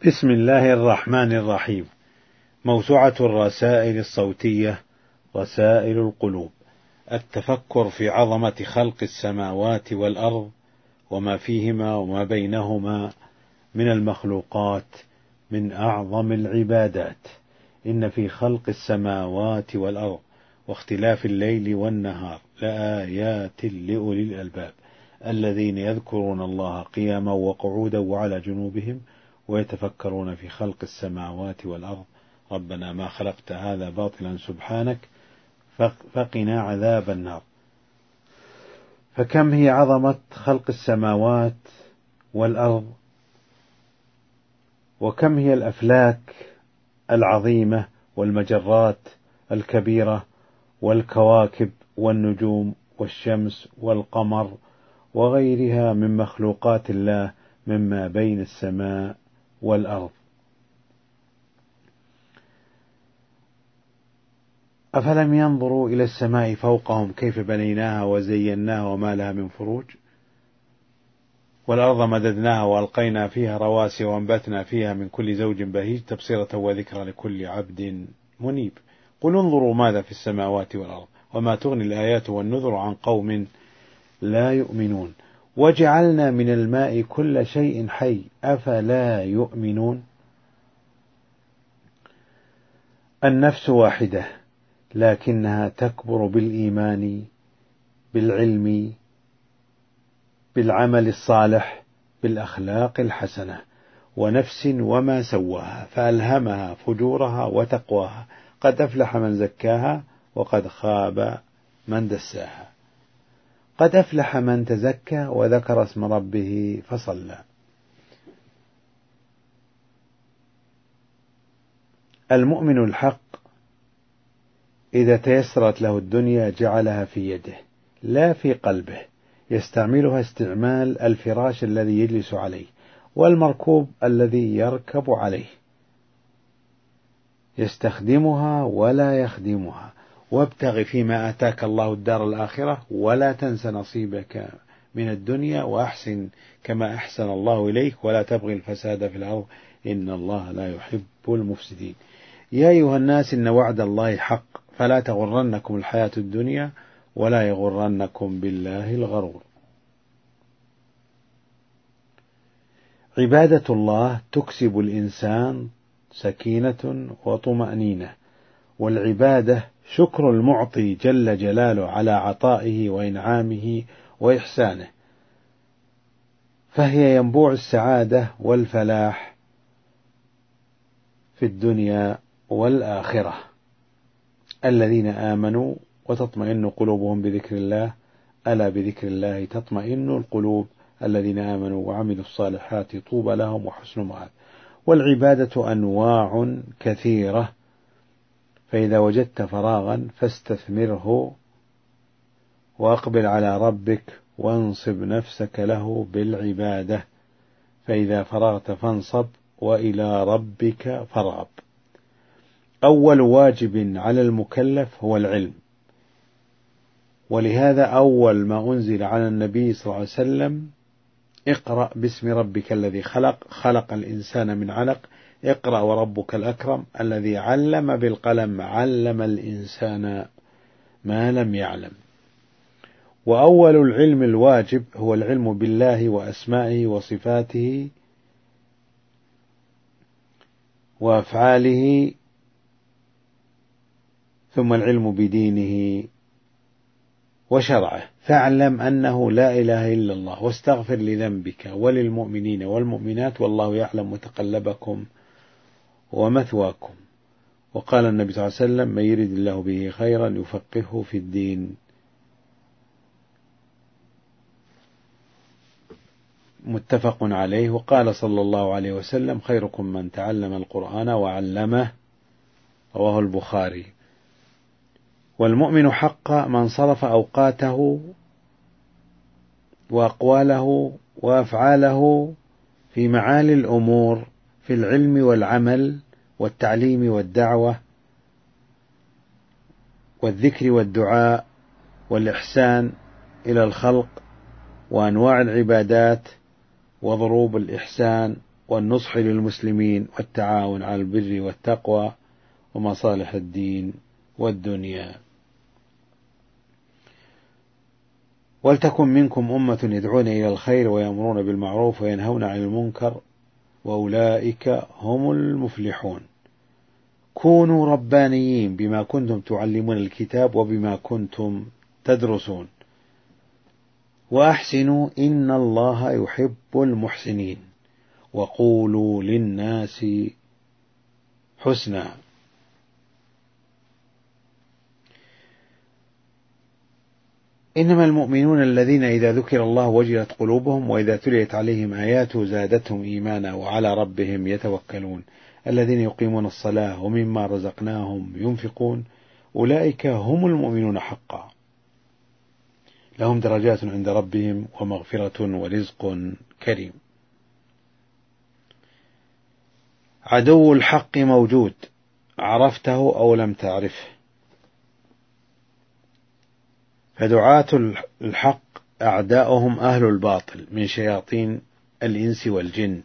بسم الله الرحمن الرحيم. موسوعة الرسائل الصوتية رسائل القلوب. التفكر في عظمة خلق السماوات والأرض وما فيهما وما بينهما من المخلوقات من أعظم العبادات. إن في خلق السماوات والأرض واختلاف الليل والنهار لآيات لأولي الألباب الذين يذكرون الله قياما وقعودا وعلى جنوبهم ويتفكرون في خلق السماوات والأرض ربنا ما خلقت هذا باطلا سبحانك فقنا عذاب النار. فكم هي عظمة خلق السماوات والأرض، وكم هي الأفلاك العظيمة والمجرات الكبيرة والكواكب والنجوم والشمس والقمر وغيرها من مخلوقات الله مما بين السماء والأرض. أفلم ينظروا إلى السماء فوقهم كيف بنيناها وزيناها وما لها من فروج، والأرض مددناها وألقينا فيها رواسي وأنبتنا فيها من كل زوج بهيج تبصرة وذكرى لكل عبد منيب. قل انظروا ماذا في السماوات والأرض وما تغني الآيات والنذر عن قوم لا يؤمنون. وجعلنا من الماء كل شيء حي أفلا يؤمنون. النفس واحدة لكنها تكبر بالإيمان بالعلم بالعمل الصالح بالأخلاق الحسنة. ونفس وما سواها فألهمها فجورها وتقواها قد أفلح من زكاها وقد خاب من دساها. قد أفلح من تزكى وذكر اسم ربه فصلى. المؤمن الحق إذا تيسرت له الدنيا جعلها في يده لا في قلبه، يستعملها استعمال الفراش الذي يجلس عليه والمركوب الذي يركب عليه، يستخدمها ولا يخدمها. وابتغ فيما آتاك الله الدار الآخرة ولا تنس نصيبك من الدنيا وأحسن كما أحسن الله إليك ولا تبغي الفساد في الأرض إن الله لا يحب المفسدين. يا أيها الناس إن وعد الله حق فلا تغرنكم الحياة الدنيا ولا يغرنكم بالله الغرور. عبادة الله تكسب الإنسان سكينة وطمأنينة، والعبادة شكر المعطي جل جلاله على عطائه وإنعامه وإحسانه، فهي ينبوع السعادة والفلاح في الدنيا والآخرة. الذين آمنوا وتطمئن قلوبهم بذكر الله ألا بذكر الله تطمئن القلوب الذين آمنوا وعملوا الصالحات طوبى لهم وحسن مآب. والعبادة أنواع كثيرة، فإذا وجدت فراغا فاستثمره وأقبل على ربك وانصب نفسك له بالعبادة، فإذا فرغت فانصب وإلى ربك فارغب. أول واجب على المكلف هو العلم، ولهذا أول ما أنزل على النبي صلى الله عليه وسلم اقرأ باسم ربك الذي خلق خلق الإنسان من علق اقرأ وربك الأكرم الذي علم بالقلم علم الإنسان ما لم يعلم. وأول العلم الواجب هو العلم بالله وأسمائه وصفاته وأفعاله، ثم العلم بدينه وشرعه. فاعلم أنه لا إله إلا الله واستغفر لذنبك وللمؤمنين والمؤمنات والله يعلم متقلبكم ومثواكم. وقال النبي صلى الله عليه وسلم من يرد الله به خيرا يفقهه في الدين. متفق عليه. وقال صلى الله عليه وسلم خيركم من تعلم القرآن وعلمه، رواه البخاري. والمؤمن حق من صرف أوقاته وأقواله وأفعاله في معالي الأمور في العلم والعمل والتعليم والدعوة والذكر والدعاء والإحسان إلى الخلق وأنواع العبادات وضروب الإحسان والنصح للمسلمين والتعاون على البر والتقوى ومصالح الدين والدنيا. ولتكن منكم أمة يدعون إلى الخير ويأمرون بالمعروف وينهون عن المنكر وأولئك هم المفلحون. كونوا ربانيين بما كنتم تعلمون الكتاب وبما كنتم تدرسون، وأحسنوا إن الله يحب المحسنين، وقولوا للناس حسنا. إنما المؤمنون الذين إذا ذكر الله وجلت قلوبهم وإذا تليت عليهم آياته زادتهم إيمانا وعلى ربهم يتوكلون الذين يقيمون الصلاة ومما رزقناهم ينفقون أولئك هم المؤمنون حقا لهم درجات عند ربهم ومغفرة ورزق كريم. عدو الحق موجود، عرفته أو لم تعرفه، فدعاة الحق أعداؤهم أهل الباطل من شياطين الإنس والجن.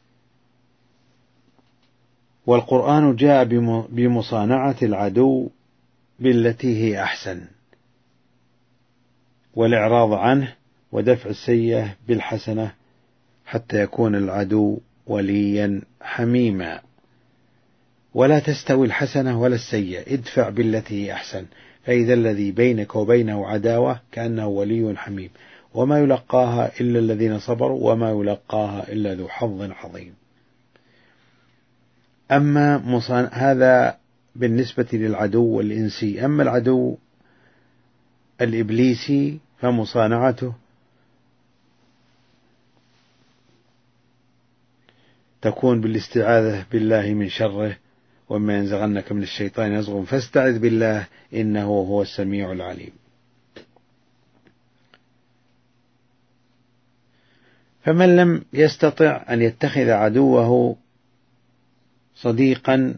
والقرآن جاء بمصانعة العدو بالتي هي أحسن، والإعراض عنه ودفع السيئة بالحسنة حتى يكون العدو وليا حميما. ولا تستوي الحسنة ولا السيئة، ادفع بالتي هي أحسن، فإذا الذي بينك وبينه عداوة كأنه ولي حميم، وما يلقاها إلا الذين صبروا وما يلقاها إلا ذو حظ عظيم. أما هذا بالنسبة للعدو الإنسي. أما العدو الإبليسي فمصانعته تكون بالاستعاذة بالله من شره، وما ينزغنك من الشيطان يزغ فاستعذ بالله إنه هو السميع العليم. فمن لم يستطع أن يتخذ عدوه صديقا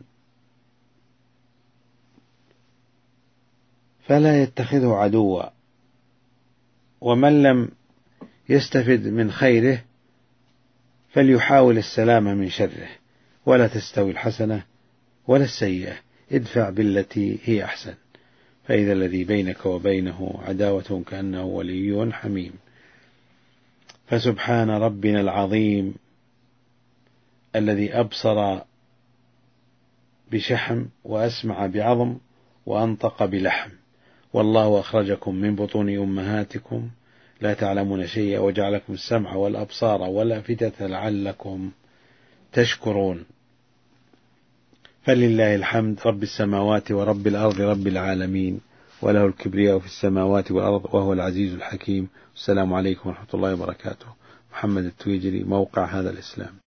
فلا يتخذه عدوا، ومن لم يستفد من خيره فليحاول السلامة من شره. ولا تستوي الحسنة ولا السيئة، ادفع بالتي هي أحسن، فإذا الذي بينك وبينه عداوة كأنه ولي حميم. فسبحان ربنا العظيم الذي أبصر بشحم وأسمع بعظم وأنطق بلحم، والله أخرجكم من بطون أمهاتكم لا تعلمون شيئا وجعلكم السمع والأبصار والأفئدة لعلكم تشكرون. فلله الحمد رب السماوات ورب الأرض رب العالمين، وله الكبرياء في السماوات والأرض وهو العزيز الحكيم. السلام عليكم ورحمة الله وبركاته. محمد التويجري، موقع هذا الإسلام.